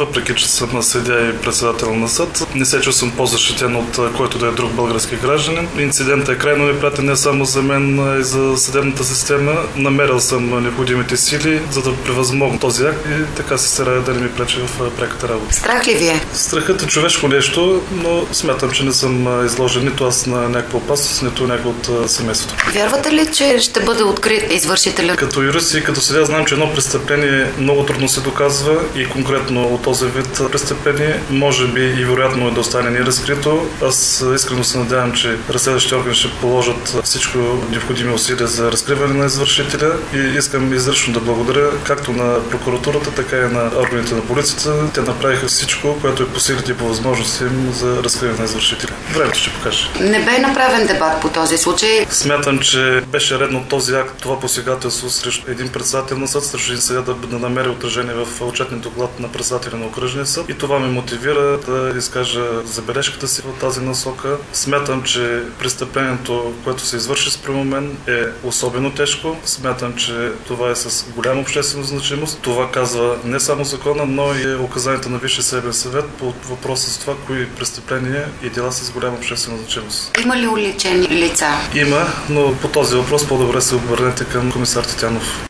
Въпреки че съм на съдия и председател на съд, не се чувствам по-защитен от който да е друг български гражданин. Инцидентът е крайно неприятен не само за мен, а и за съдебната система. Намерил съм необходимите сили, за да превъзмогна този акт и така се старая да не ми пречи в пряката работа. Страх ли ви е? Страхът е човешко нещо, но смятам, че не съм изложен нито аз на някаква опасност, нито някой от семейството. Вярвате ли, че ще бъде открит извършителя? Като юрист и като съдия знам, че едно престъпление много трудно се доказва и конкретно от този вид престъпление може би и вероятно е да остане неразкрито. Аз искрено се надявам, че разследващите органи ще положат всичко необходими усилия за разкриване на извършителя и искам изрично да благодаря както на прокуратурата, така и на органите на полицията. Те направиха всичко, което е по силите и по възможности им за разкриване на извършителя. Времето ще покаже. Не бе направен дебат по този случай. Смятам, че беше редно този акт, това посегателство срещу един председател на съд, срещу един съдия да намери отражение в отчетния доклад на председателя на окръжния съд. И това ме мотивира да изкажа забележката си в тази насока. Смятам, че престъплението, което се извърши спрямо мен, е особено тежко. Смятам, че това е с голяма обществена значимост. Това казва не само закона, но и указанията на Висшия съдебен съвет по въпроса с това, кои престъпления и дела с голяма обществена значимост. Има ли уличени лица? Има, но по този въпрос по-добре се обърнете към комисар Тетянов.